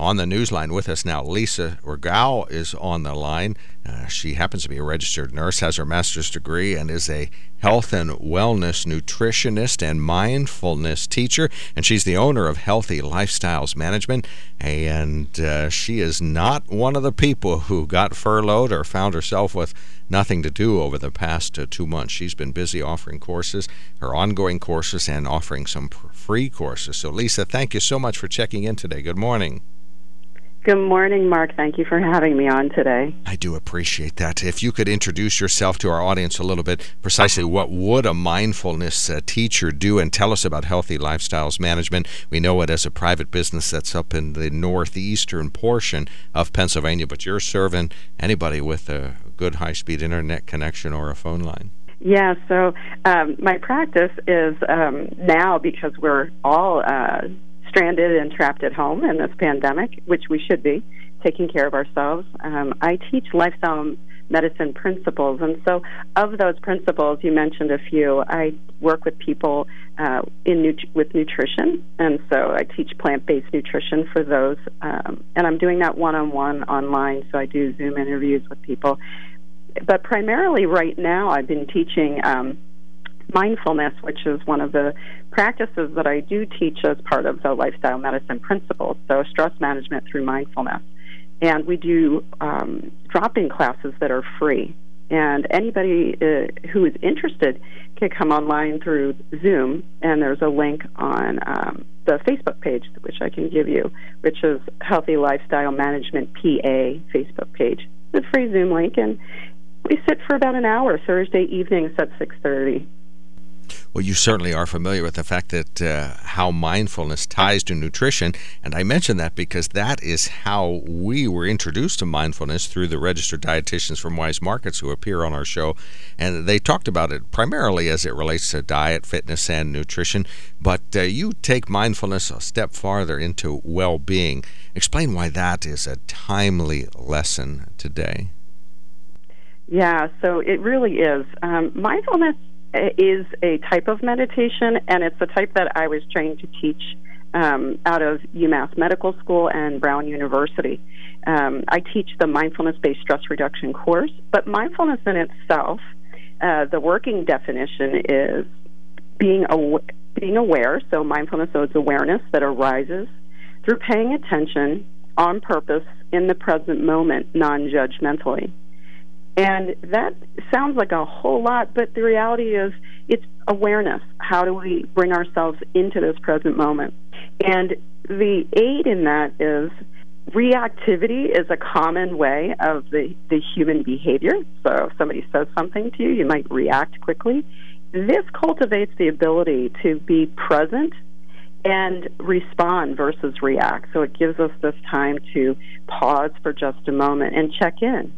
On the Newsline with us now, Lisa Rogao is on the line. She happens to be a registered nurse, has her master's degree, and is a health and wellness nutritionist and mindfulness teacher. And she's the owner of Healthy Lifestyles Management. And she is not one of the people who got furloughed or found herself with nothing to do over the past 2 months. She's been busy offering courses, her ongoing courses, and offering some free courses. So, Lisa, thank you so much for checking in today. Good morning. Good morning, Mark. Thank you for having me on today. I do appreciate that. If you could introduce yourself to our audience a little bit, precisely what would a mindfulness teacher do, and tell us about Healthy Lifestyles Management. We know it as a private business that's up in the northeastern portion of Pennsylvania, but you're serving anybody with a good high-speed internet connection or a phone line. Yeah, so my practice is now, because we're all stranded and trapped at home in this pandemic, which we should be, taking care of ourselves. I teach lifestyle medicine principles, and so of those principles, you mentioned a few. I work with people with nutrition, and so I teach plant-based nutrition for those, and I'm doing that one-on-one online, so I do Zoom interviews with people. But primarily right now, I've been teaching mindfulness, which is one of the practices that I do teach as part of the lifestyle medicine principles, so stress management through mindfulness. And we do drop-in classes that are free. And anybody who is interested can come online through Zoom, and there's a link on the Facebook page, which I can give you, which is Healthy Lifestyle Management PA Facebook page. It's a free Zoom link, and we sit for about an hour, Thursday evenings at 6:30. Well, you certainly are familiar with the fact that how mindfulness ties to nutrition, and I mention that because that is how we were introduced to mindfulness through the registered dietitians from Wise Markets who appear on our show, and they talked about it primarily as it relates to diet, fitness, and nutrition, but you take mindfulness a step farther into well-being. Explain why that is a timely lesson today. Yeah, so it really is. Mindfulness is a type of meditation, and it's the type that I was trained to teach out of UMass Medical School and Brown University. I teach the mindfulness-based stress reduction course, but mindfulness in itself, the working definition is being aware, so mindfulness is awareness that arises through paying attention on purpose in the present moment, non-judgmentally. And that sounds like a whole lot, but the reality is it's awareness. How do we bring ourselves into this present moment? And the aid in that is reactivity is a common way of the human behavior. So if somebody says something to you, you might react quickly. This cultivates the ability to be present and respond versus react. So it gives us this time to pause for just a moment and check in.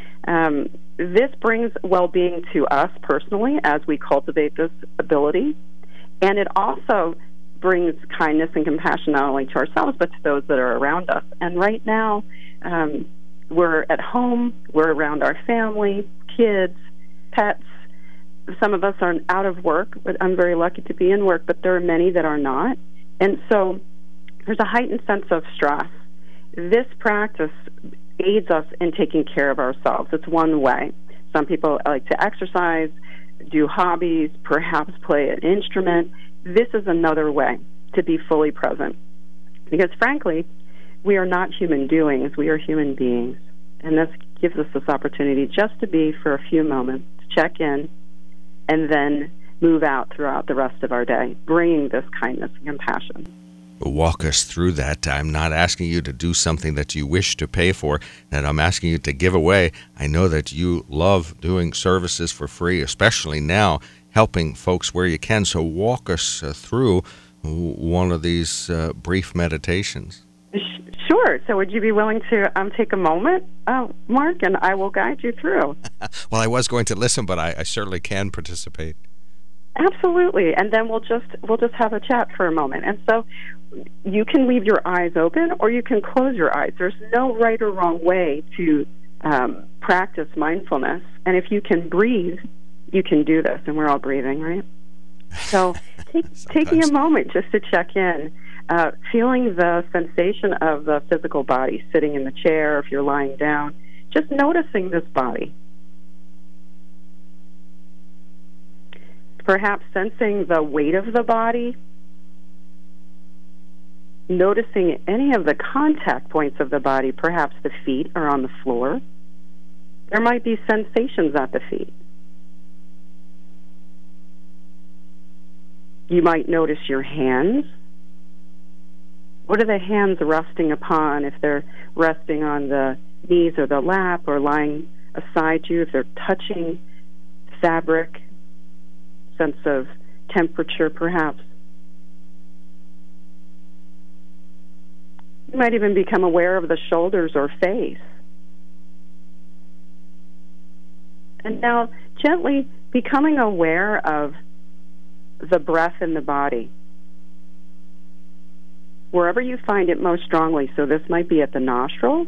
This brings well-being to us personally as we cultivate this ability, and it also brings kindness and compassion not only to ourselves but to those that are around us. And right now, we're at home, we're around our family, kids, pets. Some of us are out of work, but I'm very lucky to be in work, but there are many that are not. And so there's a heightened sense of stress. This practice aids us in taking care of ourselves. It's one way. Some people like to exercise, do hobbies, perhaps play an instrument. This is another way to be fully present. Because frankly, we are not human doings, we are human beings. And this gives us this opportunity just to be for a few moments, to check in, and then move out throughout the rest of our day, bringing this kindness and compassion. Walk us through that. I'm not asking you to do something that you wish to pay for, that I'm asking you to give away. I know that you love doing services for free, especially now, helping folks where you can. So walk us through one of these brief meditations. Sure. So would you be willing to take a moment, Mark, and I will guide you through? Well, I was going to listen, but I certainly can participate. Absolutely, and then we'll just have a chat for a moment. And so you can leave your eyes open or you can close your eyes. There's no right or wrong way to practice mindfulness. And if you can breathe, you can do this. And we're all breathing, right? So taking a moment just to check in. feeling the sensation of the physical body, sitting in the chair, if you're lying down, just noticing this body. Perhaps sensing the weight of the body, noticing any of the contact points of the body, perhaps the feet are on the floor. There might be sensations at the feet. You might notice your hands. What are the hands resting upon? If they're resting on the knees or the lap or lying aside you, if they're touching fabric, sense of temperature perhaps. You might even become aware of the shoulders or face. And now gently becoming aware of the breath in the body, wherever you find it most strongly. So this might be at the nostril.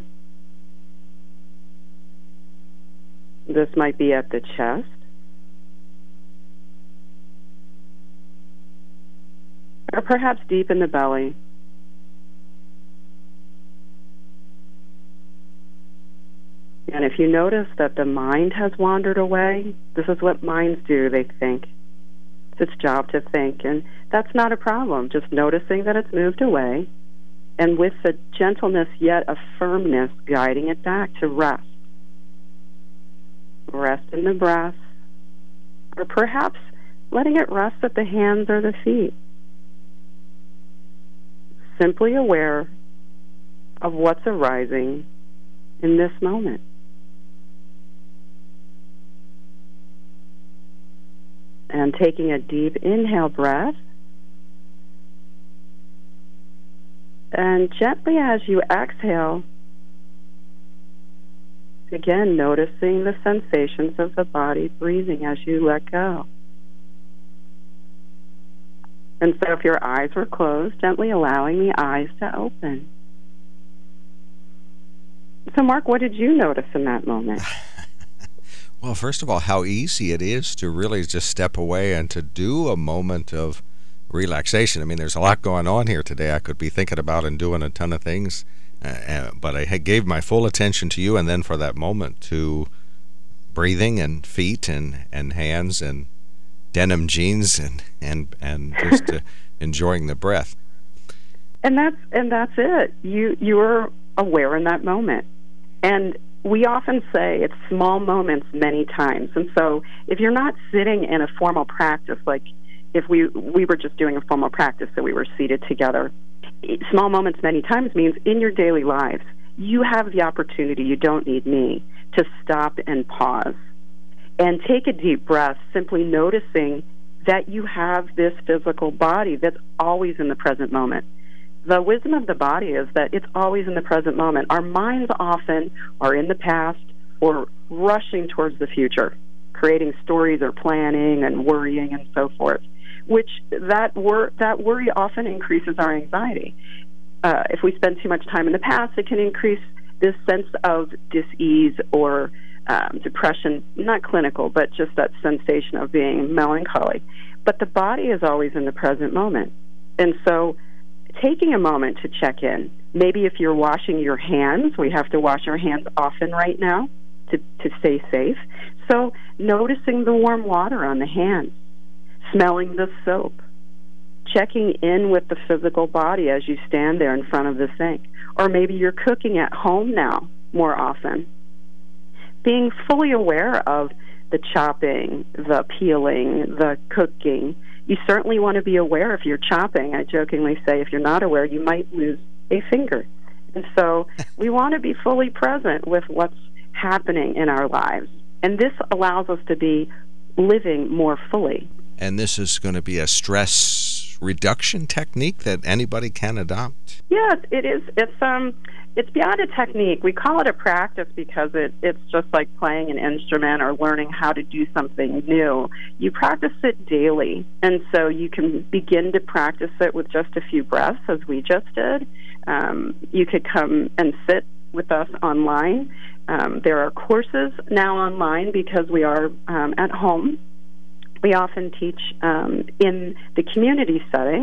This might be at the chest. Or perhaps deep in the belly. And if you notice that the mind has wandered away, this is what minds do, they think. It's its job to think, and that's not a problem. Just noticing that it's moved away, and with a gentleness yet a firmness, guiding it back to rest. Rest in the breath, or perhaps letting it rest at the hands or the feet. Simply aware of what's arising in this moment. And taking a deep inhale breath. And gently as you exhale, again noticing the sensations of the body breathing as you let go. And so if your eyes were closed, gently allowing the eyes to open. So Mark, what did you notice in that moment? Well, first of all, how easy it is to really just step away and to do a moment of relaxation. I mean, there's a lot going on here today. I could be thinking about and doing a ton of things, but I gave my full attention to you, and then for that moment to breathing and feet and hands and denim jeans and just enjoying the breath. And that's it. You were aware in that moment. And we often say it's small moments many times. And so if you're not sitting in a formal practice, like if we were just doing a formal practice, so we were seated together, small moments many times means in your daily lives, you have the opportunity, you don't need me, to stop and pause and take a deep breath, simply noticing that you have this physical body that's always in the present moment. The wisdom of the body is that it's always in the present moment. Our minds often are in the past or rushing towards the future, creating stories or planning and worrying and so forth, which that worry often increases our anxiety. If we spend too much time in the past, it can increase this sense of dis-ease or depression, not clinical, but just that sensation of being melancholy. But the body is always in the present moment. And so taking a moment to check in. Maybe if you're washing your hands, we have to wash our hands often right now to stay safe. So noticing the warm water on the hands, smelling the soap, checking in with the physical body as you stand there in front of the sink. Or maybe you're cooking at home now more often. Being fully aware of the chopping, the peeling, the cooking. You certainly want to be aware if you're chopping. I jokingly say if you're not aware, you might lose a finger. And so we want to be fully present with what's happening in our lives. And this allows us to be living more fully. And this is going to be a stress reduction technique that anybody can adopt? Yes, it is. It's beyond a technique. We call it a practice because it's just like playing an instrument or learning how to do something new. You practice it daily, and so you can begin to practice it with just a few breaths, as we just did. You could come and sit with us online. There are courses now online because we are at home. We often teach in the community setting,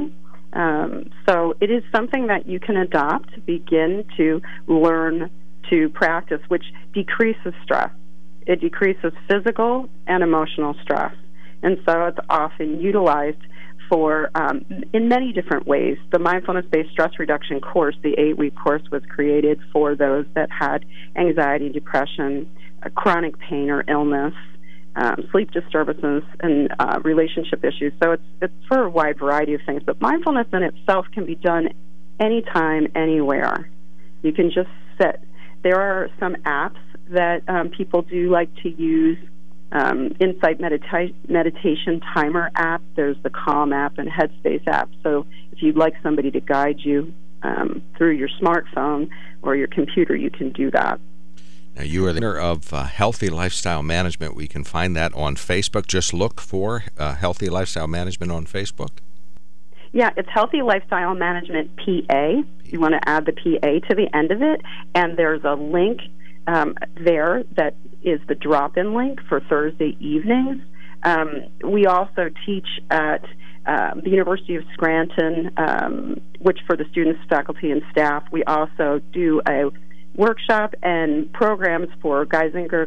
So it is something that you can adopt, begin to learn to practice, which decreases stress. It decreases physical and emotional stress. And so it's often utilized for in many different ways. The mindfulness-based stress reduction course, the 8-week course, was created for those that had anxiety, depression, chronic pain or illness, sleep disturbances, and relationship issues. So it's for a wide variety of things. But mindfulness in itself can be done anytime, anywhere. You can just sit. There are some apps that people do like to use. Insight Meditation Timer app. There's the Calm app and Headspace app. So if you'd like somebody to guide you through your smartphone or your computer, you can do that. Now, you are the owner of Healthy Lifestyle Management. We can find that on Facebook. Just look for Healthy Lifestyle Management on Facebook. Yeah, it's Healthy Lifestyle Management PA. You want to add the PA to the end of it, and there's a link there that is the drop-in link for Thursday evenings. We also teach at the University of Scranton, which for the students, faculty, and staff. We also do a workshop and programs for Geisinger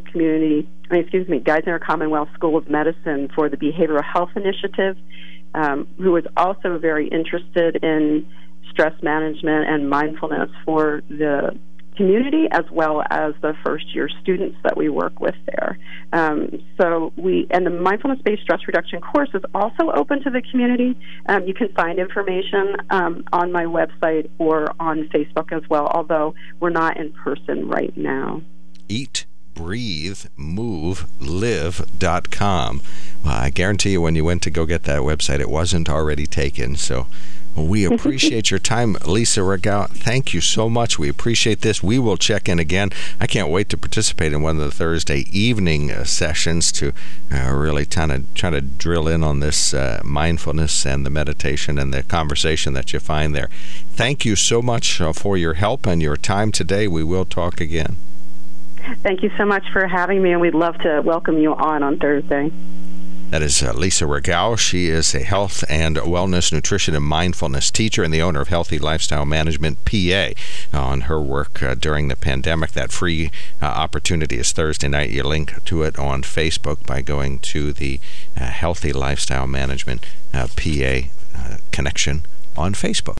Commonwealth School of Medicine for the Behavioral Health Initiative, who is also very interested in stress management and mindfulness for the community as well as the first-year students that we work with there. And the mindfulness-based stress reduction course is also open to the community. You can find information on my website or on Facebook as well, although we're not in person right now. Eat, Breathe, Move, Live.com. Well, I guarantee you when you went to go get that website, it wasn't already taken, so we appreciate your time, Lisa Regau. Thank you so much. We appreciate this. We will check in again. I can't wait to participate in one of the Thursday evening sessions to really try to drill in on this mindfulness and the meditation and the conversation that you find there. Thank you so much for your help and your time today. We will talk again. Thank you so much for having me, and we'd love to welcome you on Thursday. That is Lisa Regau. She is a health and wellness, nutrition, and mindfulness teacher and the owner of Healthy Lifestyle Management PA. On her work during the pandemic, that free opportunity is Thursday night. You link to it on Facebook by going to the Healthy Lifestyle Management PA connection on Facebook.